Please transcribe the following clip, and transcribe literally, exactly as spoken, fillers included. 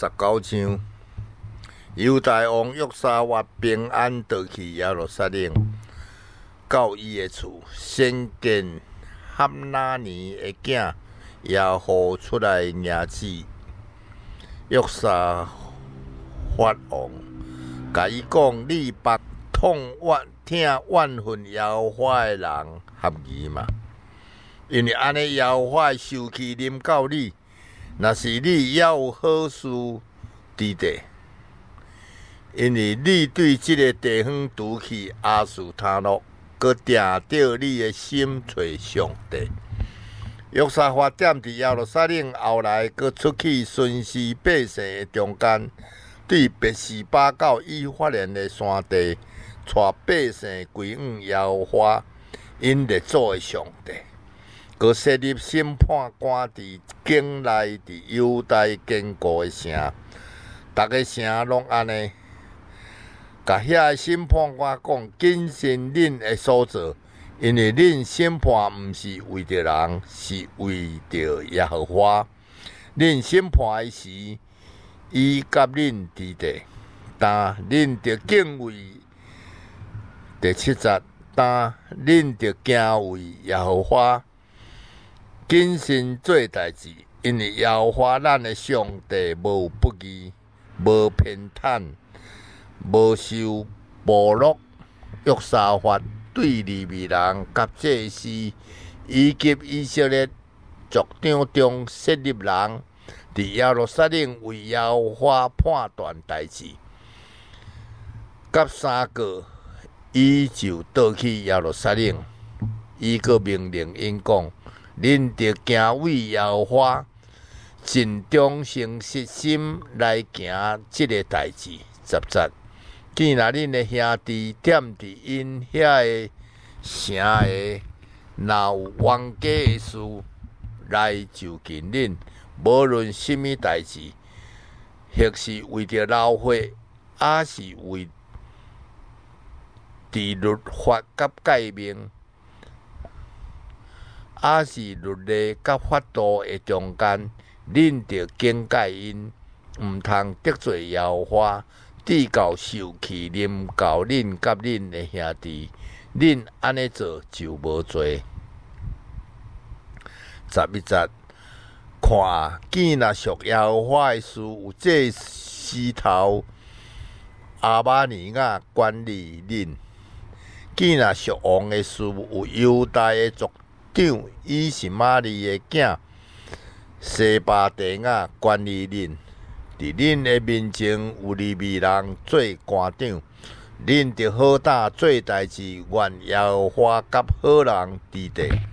十九章，犹大王约沙法平安倒去耶路撒冷，到伊的厝，先见哈拿尼的囝耶户出来领旨。约沙法王甲伊讲：“你别痛怨听怨恨耶和华的人合意嘛，因为安尼耶和华受气临到你。若是你也有好事伫地，因为你对即个地方拄起亚述他录，佮定着你的心找上帝。”约沙法踮伫耶路撒冷后来，佮出去巡视百姓的中间，对别是巴到以法莲的山地，带百姓归向耶和华因列祖的上帝。佮设立审判官伫境内，伫犹大坚固的城，逐个城拢安尼。甲遐个审判官讲：“谨慎恁的所做，因为恁审判毋是为着人，是为着耶和华。恁审判的时，伊甲恁伫地，但恁着敬畏。”第七节，但恁着敬畏耶和华。谨慎做代志，因为耶和华咱的上帝无不义，无偏袒，无受侮辱。约沙法对利未人甲祭司以及以色列族长中设立人，伫耶路撒冷为耶和华判断代志。甲三个，伊就倒去耶路撒冷，伊阁命令因讲：“恁着敬畏耶和华，尽忠诚实心来行即个代志。”十节，见若恁的兄弟踮伫因遐个城下，若有冤家的事来就近恁，无论什么代志，或是为着劳血，还是为伫律法甲诫命，还是律例甲法度的中间，恁着警戒因，毋通得罪耶和华，直到受气临到恁甲恁的兄弟。恁安尼做就无罪。十一节，看见若属耶和华的事，有祭司头阿玛尼亚管理恁；见若属王的事，有犹大的族长以实玛利的囝西巴地亚管理恁。伫恁的面前有利未人做官长，恁着好胆做代志，愿耶和华甲好人伫地。